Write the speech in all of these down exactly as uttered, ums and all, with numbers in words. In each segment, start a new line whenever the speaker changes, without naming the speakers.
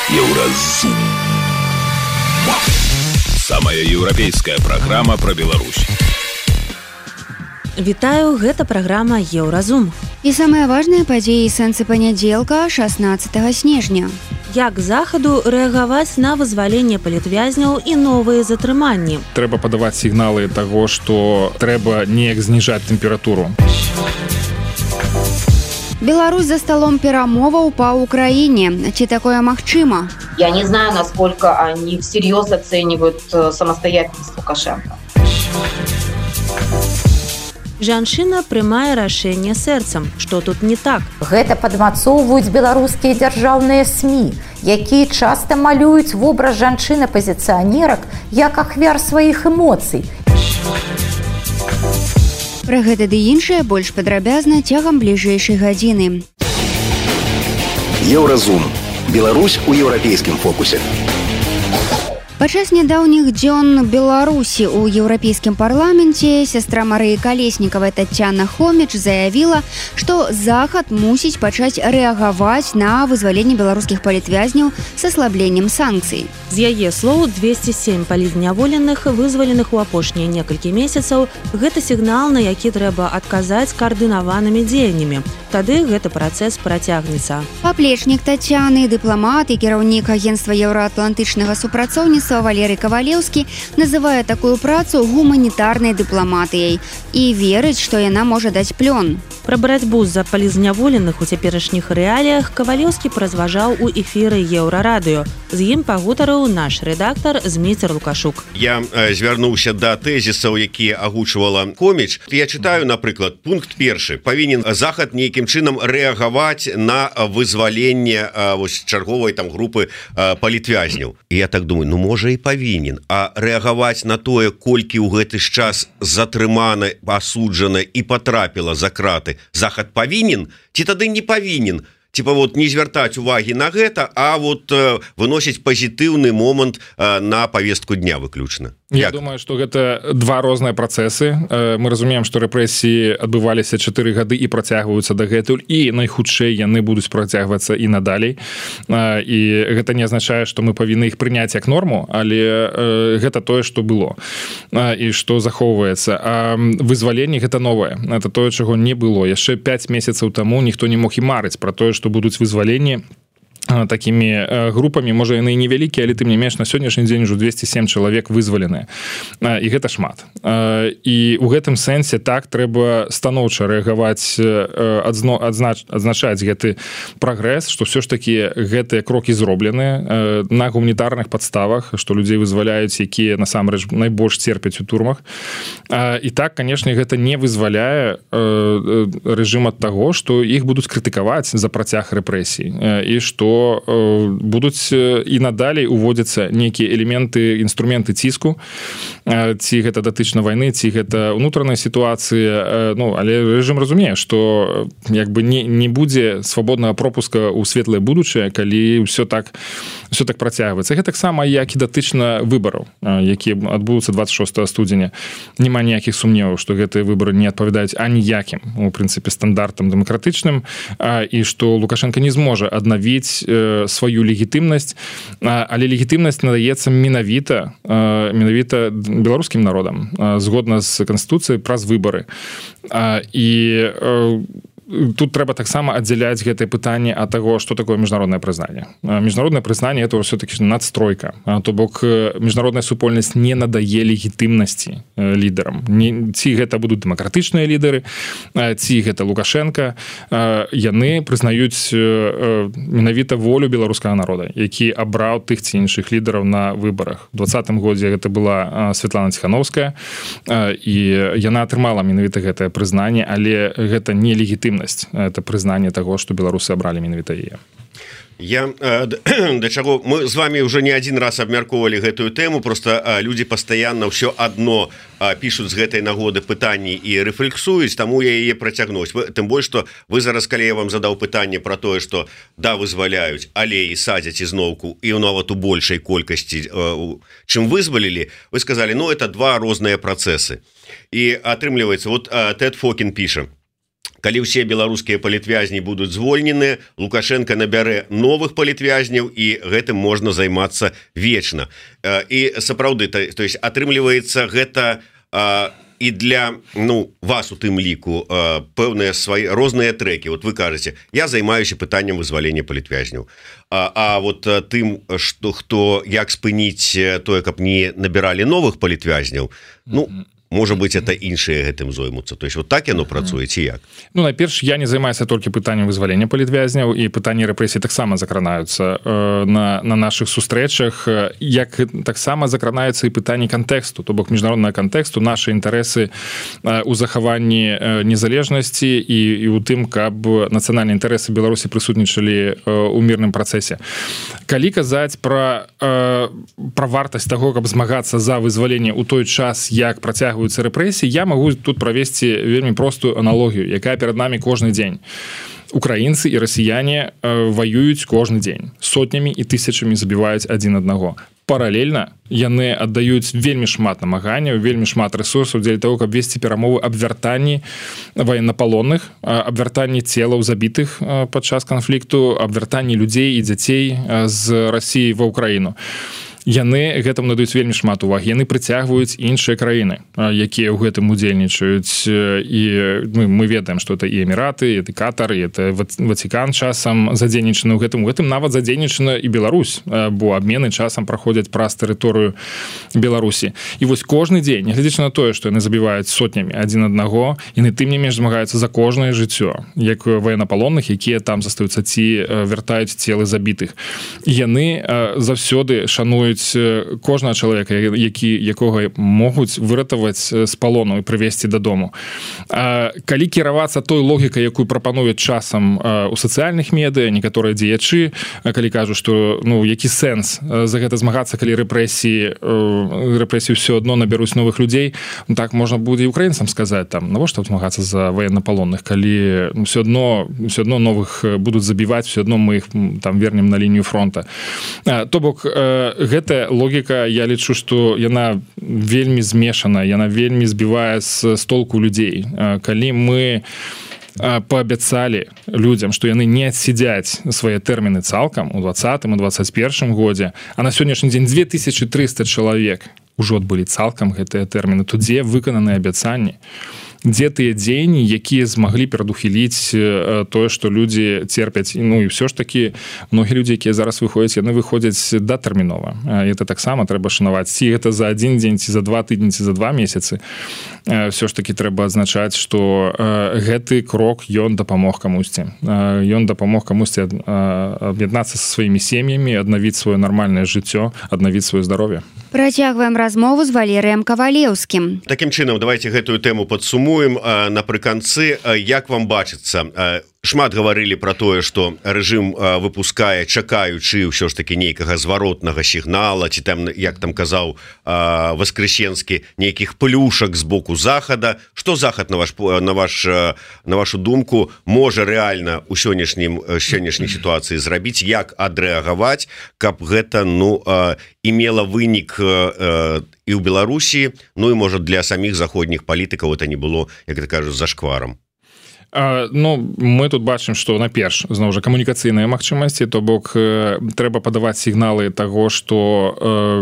Еўразум. Самая еўрапейская праграма пра Беларусь.
Вітаю, гэта праграма Еўразум.
І самыя важныя падзеі і сэнсы панядзелка шаснаццатага снежня.
Як захаду рэагаваць на вызваленне палітвязняў і новыя затрыманні?
Трэба падаваць сігналы таго, што трэба неяк зніжаць тэмпературу.
Беларусь за столом перамоваў па Украине. Ці такое магчыма?
Я не знаю, насколько они всерьез оценивают самостоятельность Лукашенко.
Жанчына прымае рашэнне сэрцам. Што тут не так?
Гэта падмацоўваюць беларускія дзяржаўныя СМІ, якія часта малююць вобраз жанчын-апазіцыянерак як ахвяр сваіх эмоцый.
Пра гэта ды іншае больш падрабязна цягам бліжэйшай гадзіны.
Еўразум. Беларусь у еўрапейскім фокусе.
Падчас нядаўніх дзён Беларусі ў еўрапейскім парламенце сястра Марыі Калеснікавай Таццяна Хоміч заявіла, што Захад мусіць пачаць рэагаваць на вызваленне беларускіх палітвязняў з аслабленнем санкцый.
З яе слоў, двесце сем палітзняволеных, вызваленых у апошнія некалькі месяцаў, гэта сігнал, на які трэба адказаць каардынаванымі дзеяннямі. Тады гэты працэс працягнецца.
Паплечнік Таццяны, дыпламат і кіраўнік агенцтва еўраатлантычнага супрацоўніцтва Валерый Кавалеўскі называе такую працу гуманітарнай дыпламатыяй і верыць, што яна можа даць плён.
Пра барацьбу з-за палітзняволеных у цяперашніх рэаліях Кавалеўскі празважаў у эфіры Еўрарадыё. З ім пагутарыў наш рэдактар Зміцер Лукашук.
Я э, звярнуўся да тэзісаў, якія агучвала Хоміч. Я чытаю, напрыклад, пункт першы. Павінен Захад нейкім чынам рэагаваць на вызваленне э, вось чарговай там групы э, палітвязняў. І я так думаю, ну можа і павінен, а рэагаваць на тое, колькі ў гэты ж час затрымана, асуджана і патрапіла за краты, Захад павінен, ці тады не павінен? Типа вот не звяртаць увагі на гэта, а вот э, выносіць пазітыўны момант э, на повестку дня выключна.
Я Як? думаю, што гэта два розныя працэсы. Мы разумеем, што рэпрэсіі адбываліся чатыры гады і працягваюцца дагэтуль, і найхутчэй яны будуць працягвацца і надалей. І гэта не азначае, што мы павінны іх прыняць як норму, але гэта тое, што было і што захоўваецца. А вызваленне гэта новае. Это тое, чаго не было. Яшчэ пяць месяцаў таму ніхто не мог і марыць пра тое, што будуць вызваленні такімі групамі, можа яны і невялікія, але тым не менш на сённяшні дзень ужо двесце сем чалавек вызваленыя, і гэта шмат. І ў гэтым сэнсе так трэба станоўча рэагаваць, адзнач, адзначаць гэты прагрэс, што ўсё ж такі гэтыя крокі зроблены на гуманітарных падставах, што людзей вызваляюць, якія насамрэч найбольш церпяць у турмах. І так, канешне, гэта не вызваляе рэжым ад таго, што іх будуць крытыкаваць за працяг рэпрэсій, і што будуць і надалей уводзяцца нейкія элементы, інструменты ціску, ці гэта датычна вайны, ці гэта ўнутранай сітуацыі, ну, але рэжым разумее, што як бы не, не будзе свабоднага пропуска ў светлае будучае, калі ўсё так, ўсё так працягваецца. Гэта таксама як і датычна выбараў, якія адбудуцца дваццаць шостага студзеня. Няма ніякіх сумневаў, што гэтыя выбары не адпавядаюць аніякім, у прынцыпе, стандартам дэмакратычным, і што Лукашенко не зможа аднавіць сваю легітымнасць, але легітымнасць надаецца менавіта менавіта беларускім народам згодна з Канстытуцыяй праз выбары. І тут трэба таксама аддзяляць гэтае пытанне ад таго, што такое міжнароднае прызнанне. Міжнароднае прызнанне это ўсё-такі надстройка. То бок міжнародная супольнасць не надае легітымнасці лідарам. Ці гэта будуць дэмакратычныя лідары, ці гэта Лукашенко, яны прызнаюць менавіта волю беларускага народа, які абраў тых ці іншых лідараў на выбарах. У двадцатым годзе гэта была Святлана Ціхановская, і яна атрымала менавіта гэтае прызнанне, але гэта не легітымна. Это прызнанне таго, што беларусы абралі менавіта яе.
Я э, да чаго мы з вами уже не один раз абмяркоўвалі гэтую тэму, просто э, людзі пастаянна ўсё адно э, пішуць з гэтай нагоды пытанні і рэфлексуюць, таму я яе працягнуць. Тым больш, што вы зараз, калі я вам задаў пытанне пра тое, што да, вызваляюць, але і садзяць ізноўку і нават у большай колькасці, э, чым вызвалілі, вы сказалі, ну это два розныя працэсы. І атрымліваецца, вот э, Тед Фокін піша: калі ўсе беларускія палітвязні будуць звольнены, Лукашенко набярэ новых палітвязняў і гэтым можна займацца вечна. І сапраўды, то есть атрымліваецца гэта і для ну вас у тым ліку пэўныя свае розныя трэкі. Вот вы кажаце, я займаюся пытаннем вызвалення палітвязняў, а, а вот тым, што хто як спыніць тое, каб не набіралі новых палітвязняў, ну можа быть, это іншыя гэтым зоймуцца. То есть вот так яно працуе ці як?
Ну, найперш, я не займаюся толькі пытаннем вызвалення палітвязняў, і пытанні рэпрэсій таксама закранаюцца э, на, на нашых сустрэчах, як таксама закранаюцца і пытанні кантэксту, то бок міжнароднага кантэксту, нашы інтарэсы э, у захаванні э, незалежнасці і, і ў тым, каб нацыянальныя інтарэсы Беларусі прысутнічалі э, у мірным працэсе. Калі казаць пра, э, пра вартасць таго, каб змагацца за вызваленне ў той час, як працягваюцца рэпрэсіі, я магу тут правесці вельмі простую аналогію, якая перад намі кожны дзень. Украінцы і расіяне э, ваююць кожны дзень. Сотнямі і тысячамі забіваюць адзін аднаго. Паралельна яны аддаюць вельмі шмат намаганняў, вельмі шмат рэсурсаў дзеля того, каб весці перамовы аб вяртанні ваеннапалонных, аб вяртанні целаў забітых падчас канфлікту, аб вяртанні людзей і дзяцей з Расіі ва Ўкраіну. Яны гэтым надаюць вельмі шмат увагі. Яны прыцягваюць іншыя краіны, якія ў гэтым удзельнічаюць. І мы, мы ведаем, што это і Эміраты, это Катар, і это Ватикан часам задзейнічаны ў гэтым. У гэтым нават задзейнічана і Беларусь, бо абмены часам праходзяць праз тэрыторыю Беларусі. І вось кожны дзень, нягледзячы на тое, што яны забіваюць сотнямі адзін аднаго, яны тым не менш змагаюцца за кожнае жыццё, як ваенапалонных, якія там застаюцца ці вяртаюць целы забітых. І яны заўсёды шануюць кожнага чалавека, які, якога могуць выратаваць з палону і прывесці дадому. Калі кіравацца той логікай, якую прапануюць часам у сацыяльных медыа, некаторыя дзеячы, калі кажуць, што ну, які сэнс за гэта змагацца, калі рэпрэсіі рэпрэсіі ўсё адно набяруць новых людзей, ну, так можна будзе і украінцам сказаць, там, навошта змагацца за ваеннапалонных, калі ну, ўсё адно, ўсё адно новых будуць забіваць, ўсё адно мы іх там вернем на лінію фронта. То бок, гэтая логіка, я лічу, што яна вельмі змешана, яна вельмі збівае з толку людзей. Калі мы паабяцалі людзям, што яны не адсядзяць свае тэрміны цалкам у двадцатым і двадцаць першым годзе, а на сённяшні дзень дзве тысячы трыста чалавек ужо адбылі цалкам гэтыя тэрміны, то дзе выкананыя абяцанні? Дзе тыя дзеянні, якія змаглі перадухіліць тое, што людзі церпяць. Ну і ўсё ж такі многія людзі, якія зараз выходзяць, яны выходзяць датэрмінова. І это таксама трэба шанаваць. Ці гэта за адзін дзень, ці за два тыдні, ці за два месяцы. Ўсё ж такі трэба адзначаць, што гэты крок, ён дапамог камусьці. Ён дапамог камусьці аб'яднацца са сваімі сем'ямі, аднавіць сваё нармальнае жыццё, аднавіць сваё здароўе.
Працягваем размову з Валерыем Кавалеўскім.
Такім чынам, давайте гэтую тэму падсумуем напрыканцы. Як вам бачыцца? Шмат гаварылі пра тое, што рэжым выпускае, чакаючы ўсё ж такі нейкага зваротнага сігнала, ці там, як там казаў Васкрэсенскі, нейкіх плюшак з боку захада. Што захад, на ваш, на ваш, на вашу думку, можа рэальна ў сённяшнім сённяшняй сітуацыі зрабіць, як адрэагаваць, каб гэта ну имела вынік і ў Беларусі, ну і можа для саміх заходніх палітыкаў это не было, як это кажуць, зашкварам.
Ну, мы тут бачым, што наперш зноў жа камунікацыйныя магчымасці, то бок трэба падаваць сігналы таго, што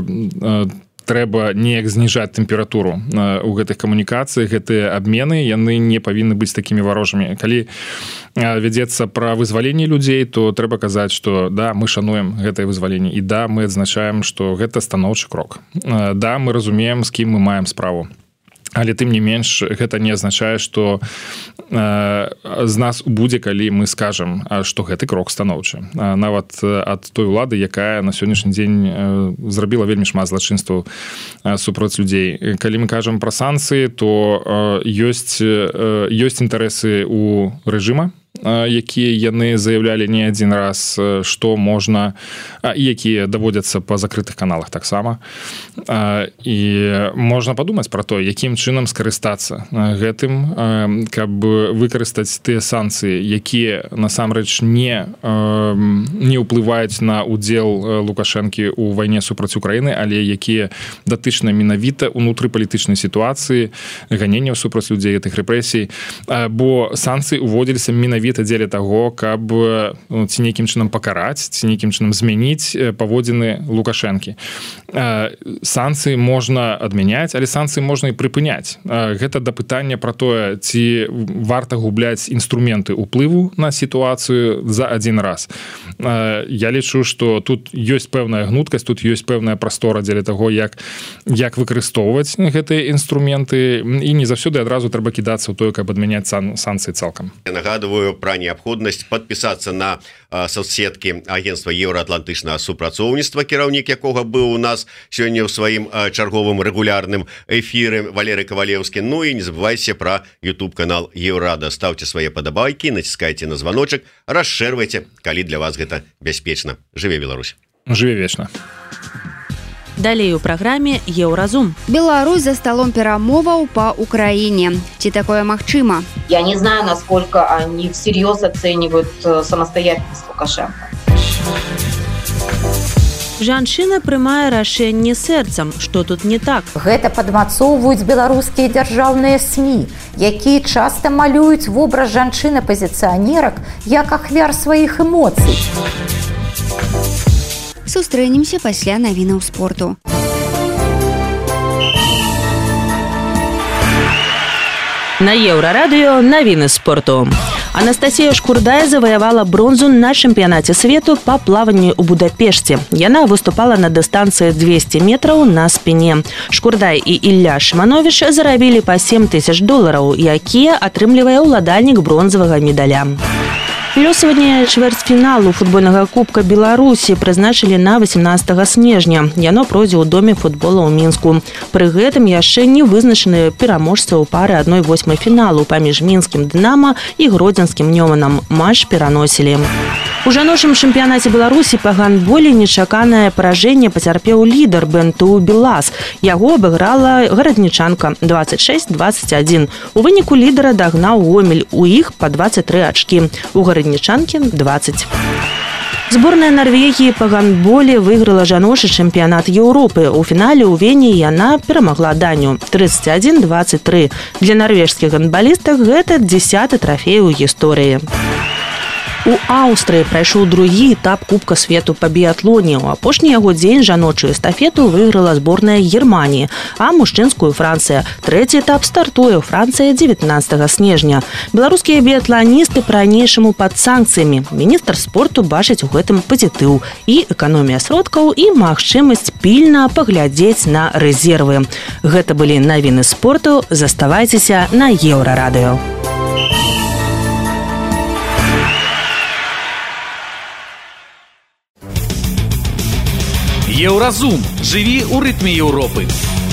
трэба неяк зніжаць тэмпературу ў гэтых камунікацыях. Гэтыя абмены, яны не павінны быць такімі варожымі. Калі вядзецца пра вызваленне людзей, то трэба казаць, што да, мы шануем гэтае вызваленне, і да, мы адзначаем, што гэта станоўчы крок. Да, мы разумеем, з кім мы маем справу. Але тым не менш, гэта не азначае, што э, з нас будзе, калі мы скажам, што гэты крок станоўчы. Нават ад той улады, якая на сённяшні дзень э, зрабіла вельмі шмат злачынстваў э, супроць людзей. Калі мы кажам пра санкцыі, то э, ёсць, э, ёсць інтарэсы у рэжыма, якія яны заявлялі не адзін раз, што можна, і якія даводзяцца па закрытых каналах таксама. І можна падумаць пра то, якім чынам скарыстацца гэтым, каб выкарыстаць тыя санкцыі, якія насамрэч не, не ўплываюць на удзел Лукашэнкі ў вайне супраць Украіны, але якія датычна менавіта ўнутрыпалітычнай сітуацыі, ганенняў супраць людзей, гэтых рэпрэсій, бо санкцыі ўводзіліся менавіта дзеля таго, каб ці нейкім чынам пакараць, ці нейкім чынам змяніць паводзіны Лукашэнкі. Санкцыі можна адмяняць, але санкцыі можна і прыпыняць. Гэта да пытання пра тое, ці варта губляць інструменты ўплыву на сітуацыю за адзін раз. Я лічу, што тут ёсць пэўная гнуткасць, тут ёсць пэўная прастора дзеля таго, як, як выкарыстоўваць гэтыя інструменты, і не заўсёды адразу трэба кідацца ў тое, каб адмяняць сан, санкцыі цалкам.
Я нагадываю пра неабходнасць падпісацца на соцсеткі агентства еўраатлантычнага супрацоўніцтва, кіраўнік якога быў у нас сёння ў сваім чарговым рэгулярным эфіры, Валерый Ковалевскі. Ну і не забывайце пра YouTube канал Еўрада. Ставьте свае падабайкі, націскайце на званочак, расшэрвайце, калі для вас гэта бяспечна. Жыве Беларусь.
Жыве вечна.
Далей у праграме Еўразум.
Беларусь за столом перамоваў па Украине. Ці такое магчыма?
Я не знаю, насколько они всерьез оценивают самостоятельность Лукашенко.
Жанчына прымае рашэнне сэрцам. Што тут не так?
Гэта падмацоўваюць беларускія дзяржаўныя СМІ, якія часта малююць вобраз жанчын-апазіцыянерак як ахвяр сваіх эмоцый.
Сустрэнемся пасля навінаў спорту.
На Еўрарадыё навіны спорту. Анастасія Шкурдай заваявала бронзу на чэмпіянаце свету па плаванню ў Будапешце. Яна выступала на дыстанцыі двесце метраў на спіне. Шкурдай і Ілля Шымановіч зарабілі па сем тысяч долараў, якія атрымлівае ўладальнік бронзавага медаля. Лёсаванне чвэрцьфіналу футбольнага кубка Беларусі прызначылі на васемнадцатага снежня. Яно пройдзе ў доме футбола ў Мінску. Пры гэтым яшчэ не вызначаны пераможцы ў пары адной восьмай фіналу паміж мінскім Дынама і гродзенскім Нёманам. Матч пераносілі. У жаночым чэмпіянаце Беларусі па гандболе нечаканае паражэнне пацярпеў лідар БНТУ «Белаз». Яго абыграла гараднічанка двадцать шесть двадцать один. У выніку лідара дагнаў Гомель, у іх па двадцать три ачкі. У гараднічанкі двадцать. Зборная Норвегіі па гандболе выйграла жаночы чэмпіянат Еўропы. У фінале ў Вене яна перамагла Данію тридцать один двадцать три. Для нарвежскіх гандбалістак гэта дзесяты трафей у гісторыі. У Аўстрыі прайшоў другі этап Кубка свету па біятлоне. У апошні яго дзень жаночую эстафету выйграла зборная Германіі, а мужчынскую Францыя. Трэці этап стартуе ў Францыі дзевятнадцатага снежня. Беларускія біятланісты па-ранейшаму пад санкцыямі. Міністр спорту бачыць у гэтым пазітыў і эканомія сродкаў, і магчымасць пільна паглядзець на рэзервы. Гэта былі навіны спорту. Заставайцеся на Еўрарадыё.
Еўразум. Жыві ў рытме Еўропы.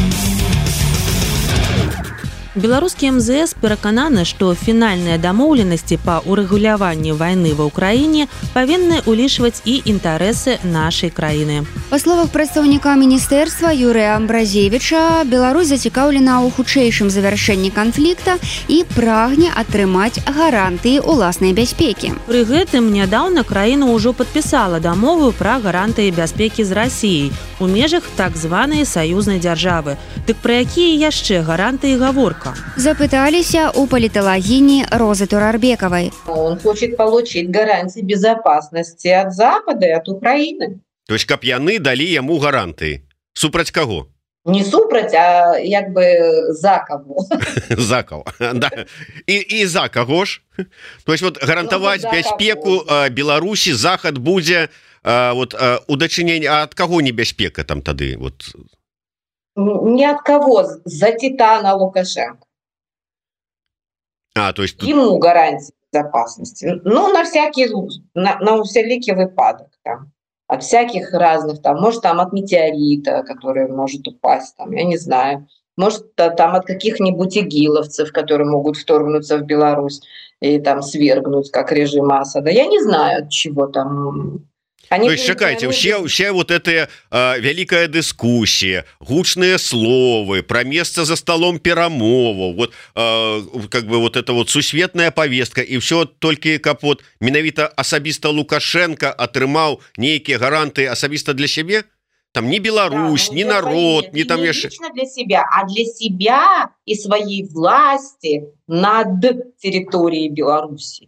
Беларускі эм зэ эс перакананы, што фінальныя дамоўленасці па ўрэгуляванні вайны ва ўкраіне павінны ўлічваць і інтарэсы нашай краіны.
Па словах прадстаўніка міністэрства Юрыя Амбразевіча, Беларусь зацікаўлена ў хутчэйшым завяршэнні канфлікта і прагне атрымаць гарантыі ўласнай бяспекі.
Пры гэтым нядаўна краіна ўжо падпісала дамову пра гарантыі бяспекі з Расіяй у межах так званай саюзнай дзяржавы. Дык пра якія яшчэ гарантыі гаворка?
Запыталіся у паліталагіні Розы Турарбекавай.
Он хочет получить гарантии безопасности от Запада и от Украины.
То есть, каб яны далі яму гарантыі. Супраць каго?
Не супраць, а як бы за кого.
За кого, да. І, і за каго ж? То есть, вот гарантаваць бяспеку Беларусі Захад будзе вот, у дачыненні, а ад каго небяспека там тады? Вот.
Ни от кого, за Титана Лукашенко.
А, то есть...
Ему гарантии безопасности. Ну, на всякий, на, на всякий выпадок. Там. От всяких разных, там, может, там от метеорита, который может упасть, там, я не знаю. Может, там от каких-нибудь игиловцев, которые могут вторгнуться в Беларусь. и там свергнуть, как режим Асада. Я не знаю, от чего там...
Они есть, чакайте, все, все вот это э, великая дискуссия, гучные словы, про место за столом перамову, вот э, как бы вот это вот сусветная повестка, и все только как вот менавіта асабіста Лукашенко атрымаў некие гаранты асабіста для себе. Там ни Беларусь, да, ни народ, ни там...
Не лично для себя, а для себя и своей власти над территорией Беларуси.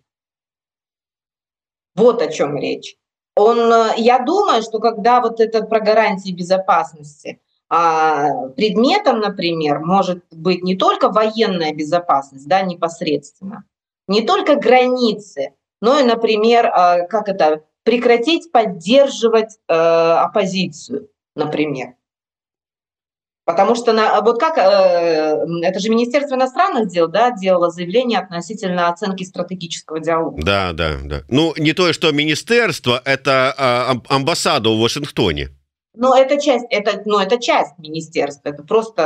Вот о чем речь. Он, я думаю, что когда вот это про гарантии безопасности, а, предметом, например, может быть не только военная безопасность, да, непосредственно, не только границы, но и, например, а, как это, прекратить поддерживать а, оппозицию, например. Потому что на, вот как, э, это же Министерство иностранных дел, да, делало заявление относительно оценки стратегического диалога.
Да, да, да. Ну, не то, что министерство, это э, амбассада в Вашингтоне.
Ну, это часть, это, ну, это часть министерства, это просто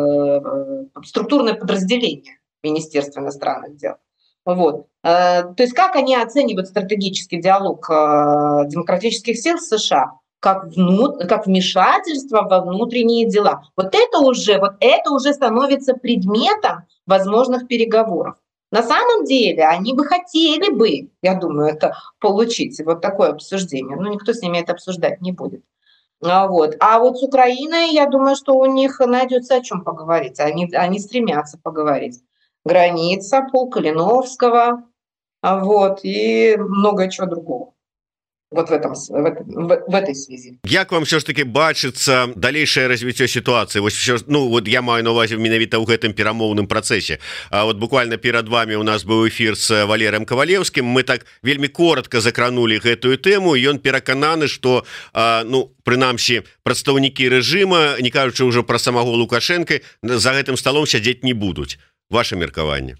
э, структурное подразделение Министерства иностранных дел. Вот. Э, то есть как они оценивают стратегический диалог э, демократических сил США? Как, внут... как вмешательство во внутренние дела. Вот это уже, вот это уже становится предметом возможных переговоров. На самом деле они бы хотели бы, я думаю, это получить, вот такое обсуждение. Но никто с ними это обсуждать не будет. А вот, а вот с Украиной, я думаю, что у них найдется о чем поговорить. Они, они стремятся поговорить. Граница, пол Калиновского, вот, и много чего другого. Вот в, этом, в, этом, в, в этой связи.
Як вам все ж таки бачыцца далейшае развіццё сітуацыі? Вось все, ну вот я маю на увазе менавіта ў гэтым перамоўным працэсе. А вот буквально перад вами у нас быў эфір з Валерыем Кавалеўскім. Мы так вельмі коротко закранули гэтую тэму, і ён перакананы, што ну прынамсі прадстаўнікі рэжыма, не кажучы ўжо пра самого Лукашенко, за гэтым столом сядзець не будуць. Ваше меркаванне?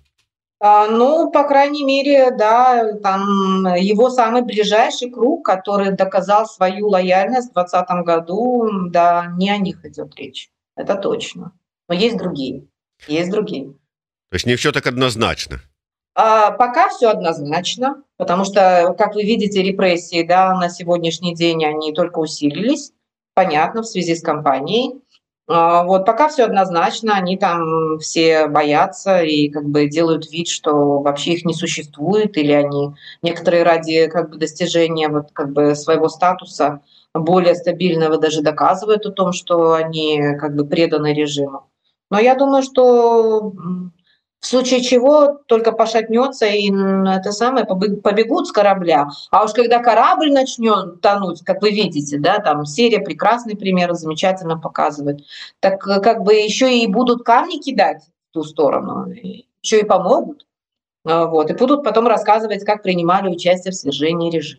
Ну, по крайней мере, да, там его самый ближайший круг, который доказал свою лояльность в двадцатом году, да, не о них идет речь. Это точно. Но есть другие. Есть другие.
То есть не все так однозначно?
А, пока все однозначно, потому что, как вы видите, репрессии, да, на сегодняшний день они только усилились, понятно, в связи с кампанией. Вот пока все однозначно, они там все боятся и как бы делают вид, что вообще их не существует, или они некоторые ради как бы достижения вот как бы своего статуса более стабильного даже доказывают о том, что они как бы преданы режиму. Но я думаю, что в случае чего только пошатнется и это самое побегут с корабля. А уж когда корабль начнет тонуть, как вы видите, да, там серия прекрасный пример, замечательно показывает, так как бы еще и будут камни кидать в ту сторону, еще и помогут. Вот, и будут потом рассказывать, как принимали участие в свержении режима.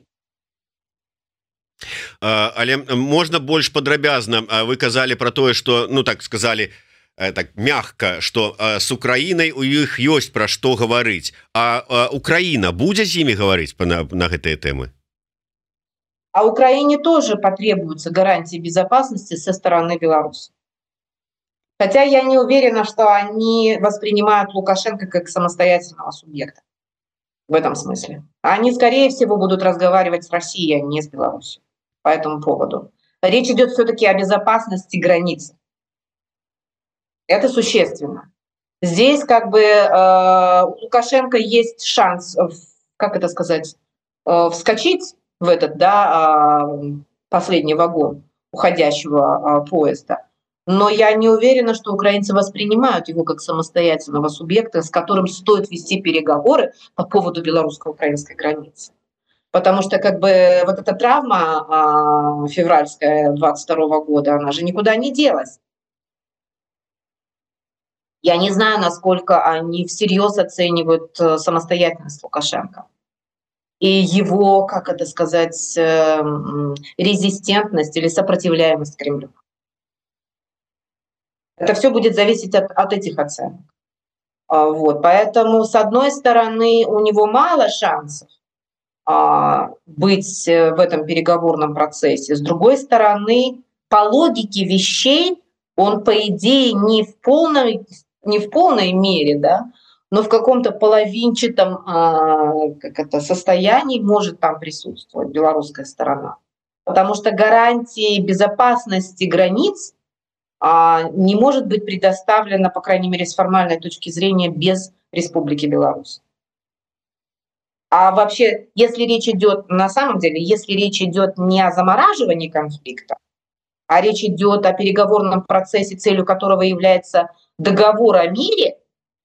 Але можно больше падрабязна? Вы казали про тое, что, ну так сказали, так мягко, что э, с Украиной у іх ёсць пра што гаварыць, а э, Украина будзе з імі гаварыць на, на гэтыя тэмы?
А Украине тоже потребуются гарантии безопасности со стороны Беларуси. Хотя я не уверена, что они воспринимают Лукашенко как самостоятельного субъекта в этом смысле. Они, скорее всего, будут разговаривать с Россией, а не с Беларусью по этому поводу. Речь идет все-таки о безопасности границ. Это существенно. Здесь как бы э, у Лукашенко есть шанс, как это сказать, э, вскочить в этот, да, э, последний вагон уходящего э, поезда. Но я не уверена, что украинцы воспринимают его как самостоятельного субъекта, с которым стоит вести переговоры по поводу белорусско-украинской границы. Потому что как бы вот эта травма э, февральская двадцать второго года, она же никуда не делась. Я не знаю, насколько они всерьез оценивают самостоятельность Лукашенко и его, как это сказать, резистентность или сопротивляемость Кремлю. Это все будет зависеть от, от этих оценок. Вот. Поэтому, с одной стороны, у него мало шансов а, быть в этом переговорном процессе. С другой стороны, по логике вещей, он, по идее, не в полной не в полной мере, да, но в каком-то половинчатом как это, состоянии может там присутствовать белорусская сторона. Потому что гарантии безопасности границ не может быть предоставлена, по крайней мере, с формальной точки зрения, без Республики Беларусь. А вообще, если речь идет, на самом деле, если речь идет не о замораживании конфликта, а речь идет о переговорном процессе, целью которого является договор о мире,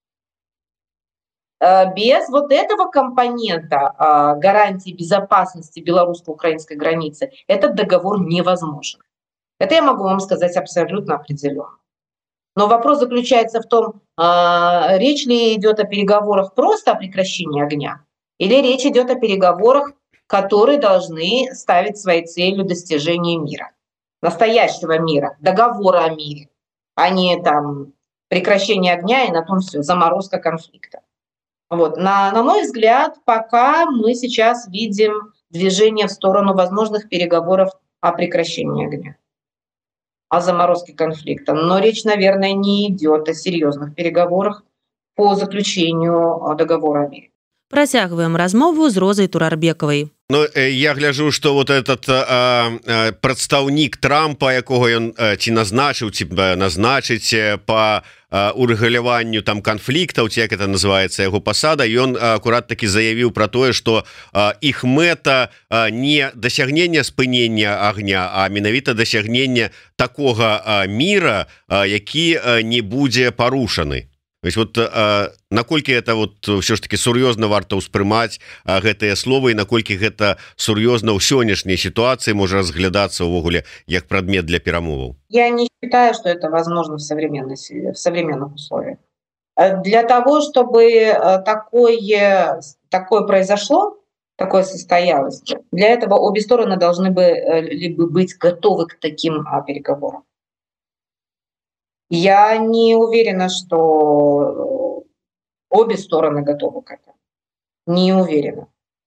без вот этого компонента гарантии безопасности белорусско-украинской границы этот договор невозможен. Это я могу вам сказать абсолютно определенно. Но вопрос заключается в том, речь ли идет о переговорах просто о прекращении огня, или речь идет о переговорах, которые должны ставить своей целью достижение мира, настоящего мира, договора о мире, а не там прекращение огня и на том все, заморозка конфликта. Вот. На, на мой взгляд, пока мы сейчас видим движение в сторону возможных переговоров о прекращении огня, о заморозке конфликта. Но речь, наверное, не идет о серьезных переговорах по заключению договора о мире.
Працягваем размову з Розай Турарбекавай.
Ну, я гляжу, что вот этот а, а, прадстаўнік Трампа, якого ён ці назначыў, ці назначыць по урэгуляванню там канфліктаў, ці як это называется яго пасада, ён акурат таки заявіў про тое, что а, іх мэта а, не дасягнення спынення агня, а менавіта дасягнення такога а, мира, а, які а, не будзе парушаны. Вот а, наколькі это вот все ж таки сур'ёзна варта ўспрымаць гэтыя словы і наколькі гэта сур'ёзна ў сённяшняй ситуации можа разглядацца ўвогуле як прадмет для перамоваў?
Я не считаю, что это возможно в современной в современных условиях. Для того, чтобы такое, такое произошло, такое состоялось, для этого обе стороны должны были быть готовы к таким переговорам. Я не уверена, что обе стороны готовы к этому. Не уверена.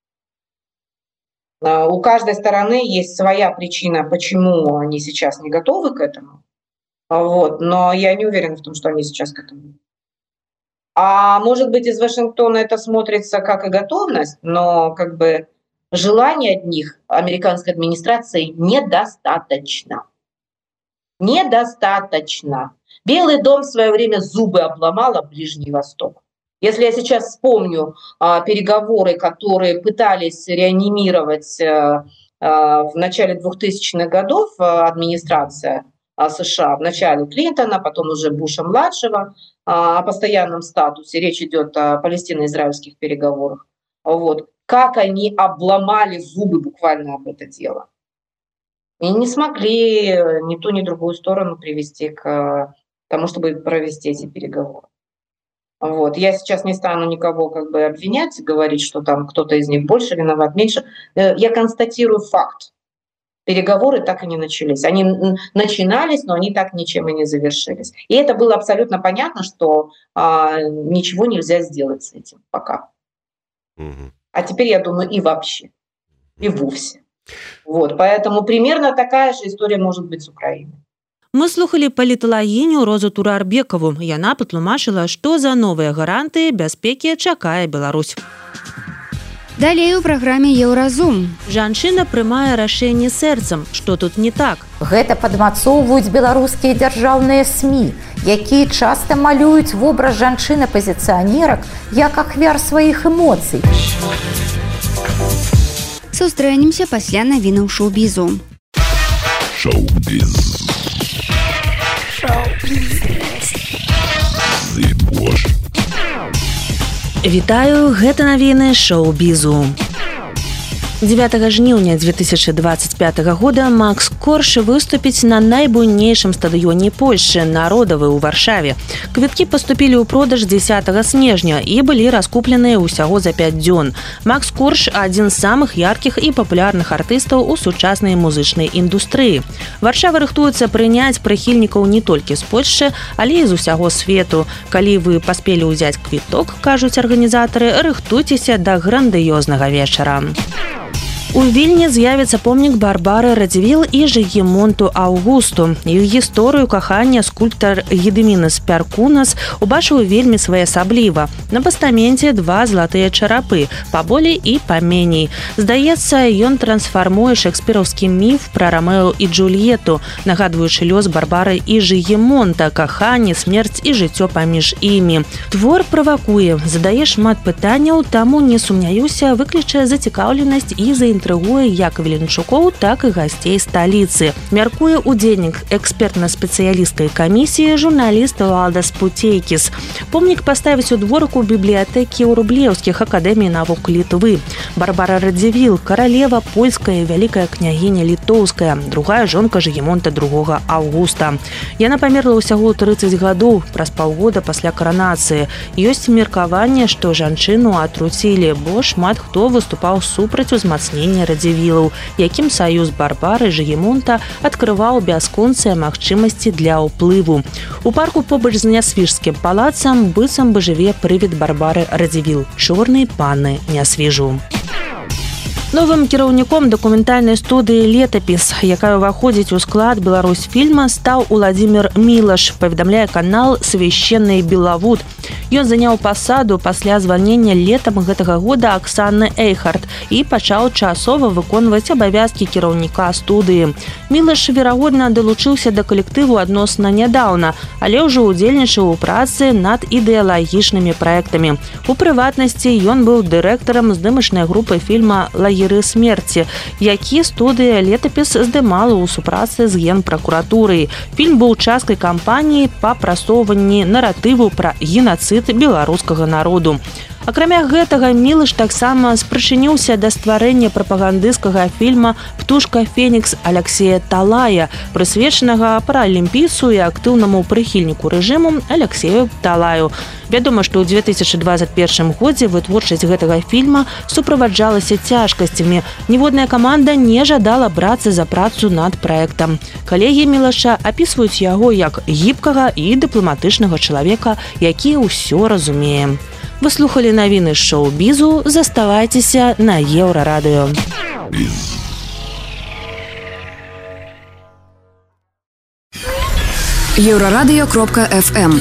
У каждой стороны есть своя причина, почему они сейчас не готовы к этому. Вот. Но я не уверена в том, что они сейчас к этому. А может быть, из Вашингтона это смотрится как и готовность, но как бы желания от них американской администрации недостаточно. Недостаточно. Белый дом в свое время зубы обломал об Ближний Восток. Если я сейчас вспомню а, переговоры, которые пытались реанимировать а, а, в начале двухтысячных годов а, администрация а, США, в начале Клинтона, потом уже Буша-младшего, а, о постоянном статусе, речь идет о палестино-израильских переговорах, вот, как они обломали зубы буквально об это дело. И не смогли ни ту, ни другую сторону привести к тому, чтобы провести эти переговоры. Вот. Я сейчас не стану никого как бы обвинять, говорить, что там кто-то из них больше виноват, меньше. Я констатирую факт. Переговоры так и не начались. Они начинались, но они так ничем и не завершились. И это было абсолютно понятно, что а, ничего нельзя сделать с этим пока. Угу. А теперь, я думаю, и вообще, и вовсе. Вот. Поэтому примерно такая же история может быть с Украиной.
Мы слухали паліталагіню Розу Турарбекаву. Яна патлумачыла, што за новыя гарантыі бяспекі чакае Беларусь.
Далей у праграме Еўразум.
Жанчына прымае рашэнне сэрцам. Што тут не так?
Гэта падмацоўваюць беларускія дзяржаўныя СМІ, якія часта малююць вобраз жанчын-апазіцыянерак як ахвяр сваіх эмоцый.
Сустрэнемся пасля навінаў шоу-бізу.
Шоу-біз.
Вітаю, гэта навіны шоу-бізу. дзевятага жніўня дзве тысячы дваццаць пятага года Макс Корж выступіць на найбуйнейшым стадыёне Польшчы «Народавы» ў Варшаве. Квіткі паступілі ў продаж дзесятага снежня і былі раскупленыя ўсяго за пяць дзён. Макс Корж – адзін з самых яркіх і папулярных артыстаў у сучаснай музычнай індустрыі. Варшава рыхтуецца прыняць прыхільнікаў не толькі з Польшчы, але і з усяго свету. Калі вы паспелі ўзяць квіток, кажуць арганізатары, рыхтуйцеся да грандыёзнага вечара. У Вільні з'явіцца помнік Барбары Радзівіл і Жыгімонту Аўгусту. Іх гісторыю кахання скульптар Гедымінас Пяркунас убачыў вельмі своеасабліва. На пастаменце два залатыя чарапы, паболей і паменей. Здаецца, ён трансфармуе шекспіраўскі міф пра Рамео і Джульетту, нагадваючы лёс Барбары і Жыгімонта, каханне, смерць і жыццё паміж імі. Твор правакуе, задае шмат пытанняў, таму не сумняюся, выклічае зацікаўленасць і заінтэрасаванне інтрыгуе як віленчукоў, так і гасцей сталіцы. Мяркуе удзельнік экспертна-спецыялісцкай камісіі журналіст Валдас Пуцейкіс. Помнік паставіць у дворыку бібліятэкі ў рублеўскіх акадэмій навук Літвы. Барбара Радзівіл, каралева польская, вялікая княгіня літоўская, другая жонка Жыгімонта другога Аўгуста. Яна памерла ўсяго трыццаць гадоў, праз паўгода пасля каранацыі. Ёсць меркаванне, што жанчыну атруцілі, бо шмат хто выступаў супраць узмацнення Радзівілаў, якім саюз Барбары Жыгімонта адкрываў бясконцыя магчымасці для ўплыву. У парку побач з Нясвіжскім палацам быццам бы жыве прывід Барбары Радзівіл, чорнай панны Нясвіжу. Новым кіраўніком дакументальнай студыі «Летапіс», якая ўваходзіць у склад Беларусьфільма, стаў Уладзімір Мілаш, паведамляе канал «Священны Белавуд». Ён заняў пасаду пасля звальнення летам гэтага года Аксаны Эйхард і пачаў часова выконваць абавязкі кіраўніка студыі. Мілаш, верагодна, далучыўся да калектыву адносна нядаўна, але ўжо ўдзельнічаў у працы над ідэалагічнымі праектамі. У прыватнасці ён быў дырэктарам здымачнай групы фільма «Лагеры смерці», які студыя «Летапіс» здымала ў супрацы з генпракуратурай. Фільм быў часткай кампаніі па прасоўванні наратыву пра генацыд беларускага народу. Акрамя гэтага, Мілаш таксама спрычыніўся да стварэння прапагандысцкага фільма «Птушка Фенікс» Аляксея Талая, прысвечанага паралімпійцу і актыўнаму прыхільніку рэжыму Аляксею Талаю. Вядома, што ў две тысячы дваццаць першым годзе вытворчасць гэтага фільма суправаджалася цяжкасцямі. Ніводная каманда не жадала брацца за працу над праектам. Калегі Мілаша апісваюць яго як гібкага і дыпламатычнага чалавека, які ўсё разумее. Вы слухали навіны шоу-бізу, заставайцеся на Еўрарадыё.
еўрарадыё кропка эф эм.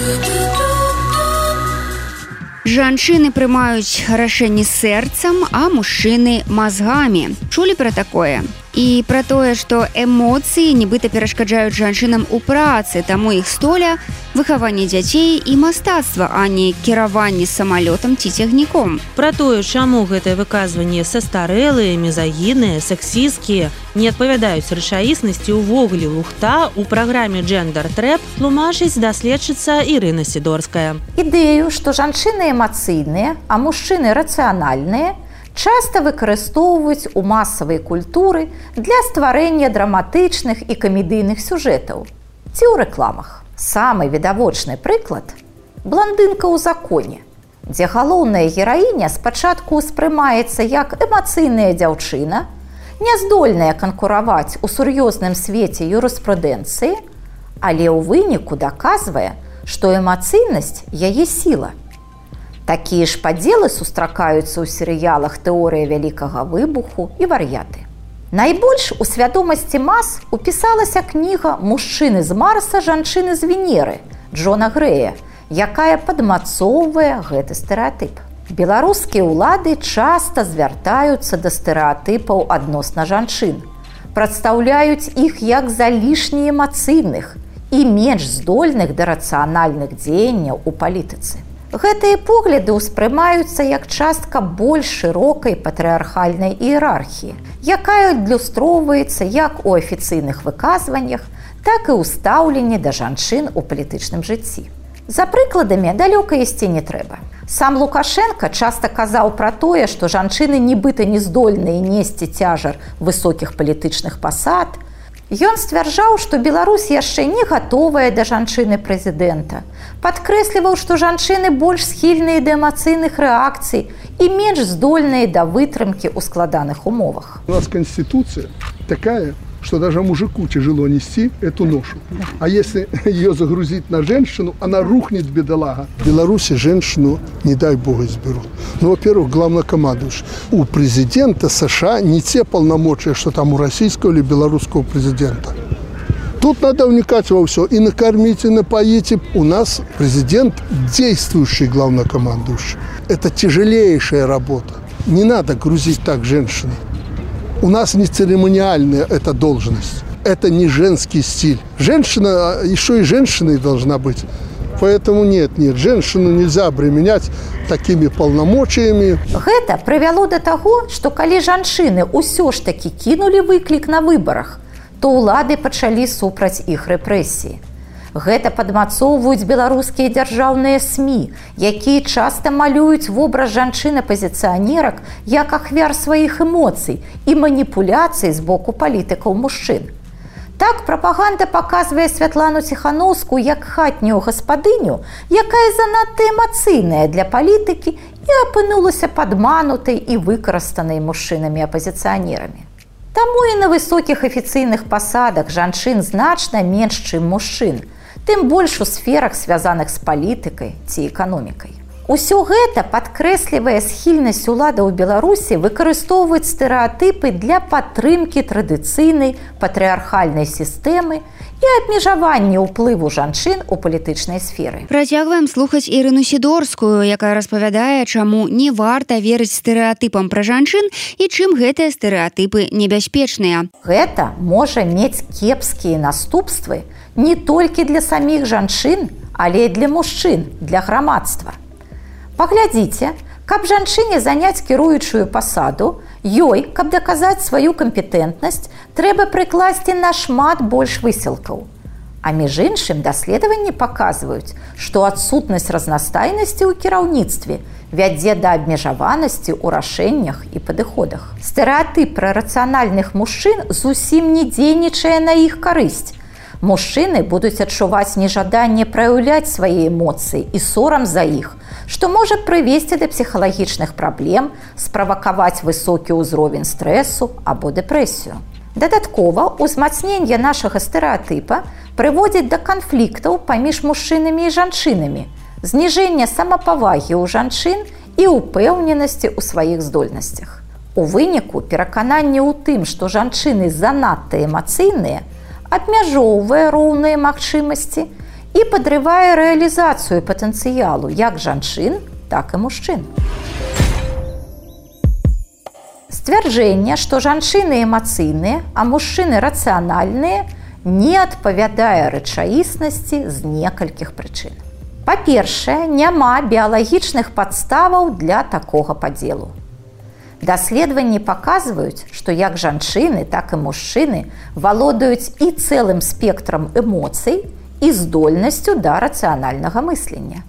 Жанчыны прымаюць рашэнні сэрцам, а мужчыны мазгамі. Чулі пра такое? І пра тое, што эмоцыі нібыта перашкаджаюць жанчынам у працы, таму іх столя выхаванне дзяцей і мастацтва, а не кіраванне самалётам ці цягніком.
Пра тое, чаму гэтае выказванне састарэлыя, мезагінныя, сексісцкія, не адпавядаюць рэчаіснасці ўвогуле лухта, у праграме «Джендер Трэп» тлумачыць даследчыца Ірына Сідорская.
Ідэю, што жанчыны эмацыйныя, а мужчыны рацыянальныя, часта выкарыстоўваюць у масавай культуры для стварэння драматычных і камедыйных сюжэтаў ці ў рэкламах. Самы відавочны прыклад – «Бландынка ў законе», дзе галоўная гераіня спачатку ўспрымаецца як эмацыйная дзяўчына, няздольная канкураваць у сур'ёзным свеце юрыспрудэнцыі, але ў выніку даказвае, што эмацыйнасць – яе сіла. Такія ж падзелы сустракаюцца ў серыялах «Тэорыя вялікага выбуху» і «Вар'яты». Найбольш у свядомасці мас упісалася кніга «Мужчыны з Марса, жанчыны з Венеры» Джона Грэя, якая падмацоўвае гэты стэрэатып. Беларускія ўлады часта звяртаюцца да стэрэатыпаў адносна жанчын, прадстаўляюць іх як залішне эмацыйных і менш здольных да рацыянальных дзеянняў у палітыцы. Гэтыя погляды ўспрымаюцца як частка больш шырокай патрыархальнай іерархіі, якая адлюстроўваецца як у афіцыйных выказваннях, так і ў стаўленні да жанчын у палітычным жыцці. За прыкладамі далёка ісці не трэба. Сам Лукашенка часта казаў пра тое, што жанчыны нібыта не здольныя несці цяжар высокіх палітычных пасад. Ён сцвярджаў, што Беларусь яшчэ не гатовая да жанчыны прэзідэнта, падкрэсліваў, што жанчыны больш схільныя да эмацыйных рэакцый і менш здольныя да вытрымкі ў складаных умовах.
У нас Конституция такая, что даже мужику тяжело нести эту ношу. А если ее загрузить на женщину, она рухнет, бедолага. В Беларуси женщину, не дай бог, изберут. Ну, во-первых, главнокомандующий. У президента США не те полномочия, что там у российского или белорусского президента. Тут надо вникать во все. И накормить, и напоить. У нас президент действующий главнокомандующий. Это тяжелейшая работа. Не надо грузить так женщины. У нас не церемониальная эта должность. Это не женский стиль. Женщина еще и женщиной должна быть. Поэтому нет, нет, женщину нельзя обременять такими полномочиями.
Это привело до того, что калі жанчыны ўсё ж таки кинули выклик на выборах, то улады пачалі супраць іх рэпрэсіі. Гэта падмацоўваюць беларускія дзяржаўныя СМІ, якія часта малююць вобраз жанчын-апазіцыянерак як ахвяр сваіх эмоцый і маніпуляцый з боку палітыкаў мужчын. Так прапаганда паказвае Святлану Ціхановскую як хатнюю гаспадыню, якая занадта эмацыйная для палітыкі і апынулася падманутай і выкарыстанай мужчынамі-апазіцыянерамі. Таму і на высокіх афіцыйных пасадах жанчын значна менш, чым мужчын, тым больш у сферах, звязаных з палітыкай ці эканомікай. Усё гэта падкрэслівае схільнасць уладаў Беларусі выкарыстоўваць стэрэатыпы для падтрымкі традыцыйнай патрыархальнай сістэмы і абмежавання ўплыву жанчын у палітычнай сферы.
Працягваем слухаць Ірыну Сідорскую, якая распавядае, чаму не варта верыць стэрэатыпам пра жанчын і чым гэтыя стэрэатыпы небяспечныя.
Гэта можа мець кепскія наступствы не толькі для саміх жанчын, але і для мужчын, для грамадства. Паглядзіце, каб жанчыне заняць кіруючую пасаду, ёй, каб даказаць сваю кампетэнтнасць, трэба прыкласці нашмат больш высілкаў. А між іншым даследаванні паказваюць, што адсутнасць разнастайнасці ў кіраўніцтве вядзе да абмежаванасці ў рашэннях і падыходах. Стэрэатып пра рацыянальных мужчын зусім не дзейнічае на іх карысць. Мужчыны будуць адчуваць нежаданне праяўляць свае эмоцыі і сорам за іх, што можа прывесці да псіхалагічных праблем, справакаваць высокі ўзровень стрэсу або дэпрэсію. Дадаткова, узмацненне нашага стэрэатыпа прыводзіць да канфліктаў паміж мужчынамі і жанчынамі, зніжэння самапавагі ў жанчын і ўпэўненасці ў сваіх здольнасцях. У выніку перакананне ў тым, што жанчыны занадта эмацыйныя, абмяжоўвае роўныя магчымасці і падрывае рэалізацыю патэнцыялу як жанчын, так і мужчын. Сцвярджэнне, што жанчыны эмацыйныя, а мужчыны рацыянальныя, не адпавядае рэчаіснасці з некалькіх прычын. Па-першае, няма біялагічных падставаў для такога падзелу. Даследаванні паказваюць, што як жанчыны, так і мужчыны валодаюць і цэлым спектрам эмоцый і здольнасцю да рацыянальнага мыслення.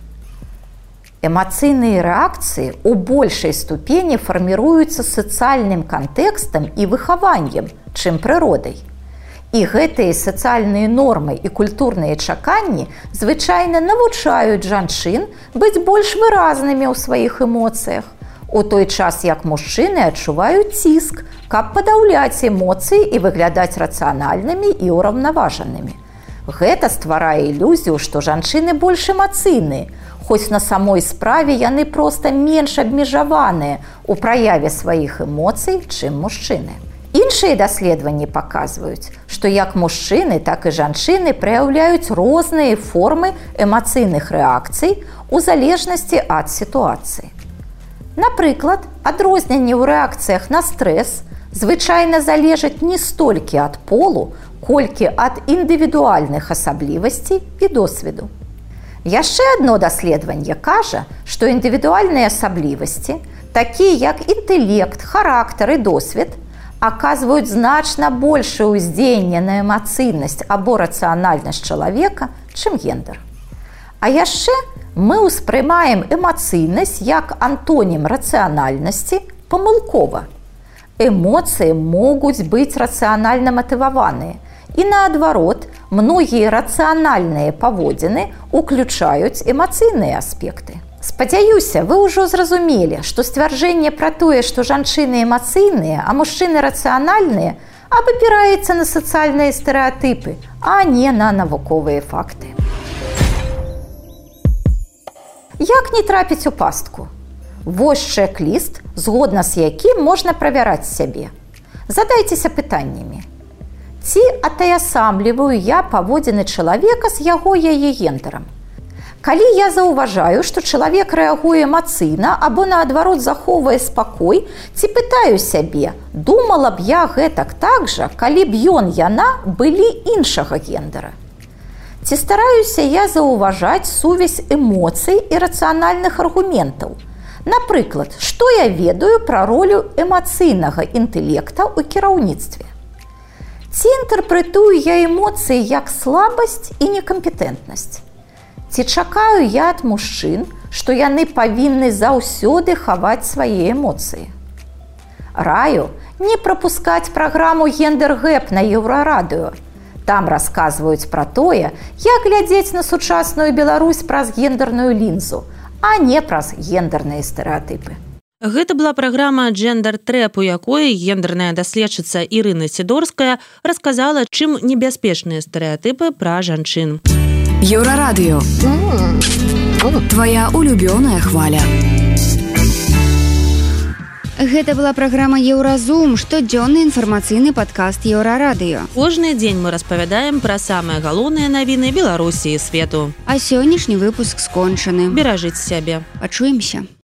Эмацыйныя рэакцыі ў большай ступені фарміруюцца сацыяльным кантэкстам і выхаваннем, чым прыродай. І гэтыя сацыяльныя нормы і культурныя чаканні звычайна навучаюць жанчын быць больш выразнымі ў сваіх эмоцыях, у той час як мужчыны адчуваюць ціск, каб падаўляць эмоцыі і выглядаць рацыянальнымі і ўраўнаважанымі. Гэта стварае ілюзію, што жанчыны больш эмацыйныя, хоць на самой справе яны проста менш абмежаваныя ў праяве сваіх эмоцый, чым мужчыны. Іншыя даследаванні паказваюць, што як мужчыны, так і жанчыны праяўляюць розныя формы эмацыйных рэакцый у залежнасці ад сітуацыі. Напрыклад, адрозненні ў рэакцыях на стрэс звычайна залежаць не столькі ад полу, колькі ад індывідуальных асаблівасцей і досведу. Яшчэ адно даследаванне кажа, што індывідуальныя асаблівасці, такія як інтэлект, характар і досвед, аказваюць значна большае ўздзеянне на эмацыйнасць або рацыянальнасць чалавека, чым гендер. А яшчэ мы ўспрымаем эмацыйнасць як антонім рацыянальнасці памылкова. Эмоцыі могуць быць рацыянальна матываваныя, і наадварот, многія рацыянальныя паводзіны ўключаюць эмацыйныя аспекты. Спадзяюся, вы ўжо зразумелі, што сцвярджэнне пра тое, што жанчыны эмацыйныя, а мужчыны рацыянальныя, абапіраецца на сацыяльныя стэрэатыпы, а не на навуковыя факты. Як не трапіць у пастку? Вось чэк-ліст, згодна з якім можна правяраць сябе. Задайцеся пытаннямі. Ці атаясамліваю я паводзіны чалавека з яго яе гендерам? Калі я заўважаю, што чалавек рэагуе эмацыйна або наадварот захоўвае спакой, ці пытаю сябе, думала б я гэтак так жа, калі б ён, яна былі іншага гендера. Ці стараюся я заўважаць сувязь эмоцый і рацыянальных аргументаў. Напрыклад, што я ведаю пра ролю эмацыйнага інтэлекта ў кіраўніцтве? Ці інтэрпрэтую я эмоцыі як слабасць і некампетэнтнасць? Ці чакаю я ад мужчын, што яны павінны заўсёды хаваць свае эмоцыі? Раю не прапускаць праграму «Гендер-гэп» на Еўрарадыё. Там расказваюць пра тое, як глядзець на сучасную Беларусь праз гендерную лінзу, а не праз гендерныя стэрэатыпы.
Гэта была праграма «Джендер-трэп», у якой гендерная даследчыца Ірына Сідорская расказала, чым небяспечныя стэрэатыпы пра жанчын.
Еўрарадыё. Твая улюбёная хваля.
Гэта была праграма «Еўразум», штодзённы інфармацыйны падкаст Еўрарадыё.
Кожны дзень мы распавядаем пра самыя галоўныя навіны Беларусі і свету.
А сённяшні выпуск скончаны.
Беражыце сябе.
Пачуемся.